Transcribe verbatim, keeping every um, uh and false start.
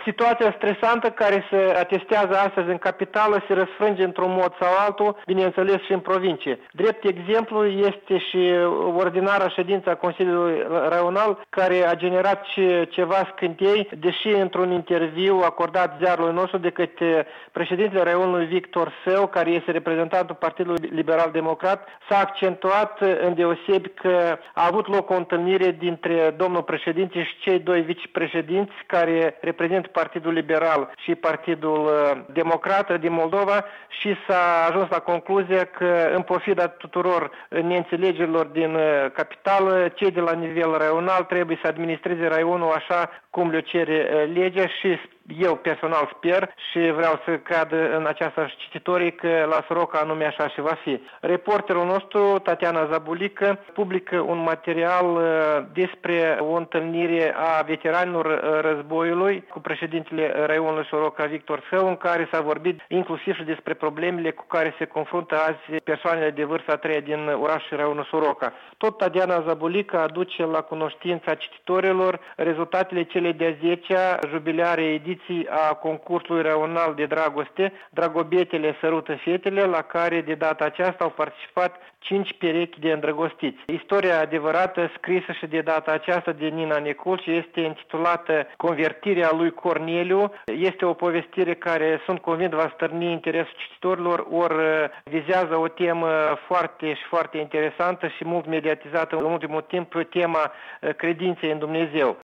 Situația stresantă care se atestează astăzi în capitală se răsfrânge într-un mod sau altul, bineînțeles și în provincie. Drept exemplu este și ordinara ședință a Consiliului Raional, care a generat și ceva scântei, deși într-un interviu acordat ziarului nostru de către președintele Raionului Victor Său, care este reprezentantul Partidului Liberal Democrat, s-a accentuat îndeosebi că a avut loc o întâlnire dintre domnul președinte și cei doi vicepreședinți care reprezintă Partidul Liberal și Partidul Democrat din Moldova și s-a ajuns la concluzia că, în pofida tuturor neînțelegerilor din capitală, cei de la nivel raional trebuie să administreze raionul așa cum le cere legea și eu personal sper și vreau să cred în această cititorie că la Soroca anume așa și va fi. Reporterul nostru, Tatiana Zabulică, publică un material despre o întâlnire a veteranilor războiului cu președintele raionului Soroca Victor Său, în care s-a vorbit inclusiv și despre problemele cu care se confruntă azi persoanele de vârstă a treia din orașul și raionul Soroca. Tot Tatiana Zabulică aduce la cunoștința cititorilor rezultatele cele de-a zecea jubilare ediții a concursului raional de dragoste, Dragobetele sărută fetele, la care de data aceasta au participat cinci perechi de îndrăgostiți. Istoria adevărată, scrisă și de data aceasta de Nina Necul și este intitulată Convertirea lui Corneliu. Este o povestire care, sunt convins, va stârni interesul cititorilor, ori vizează o temă foarte și foarte interesantă și mult mediatizată în ultimul timp, tema credinței în Dumnezeu.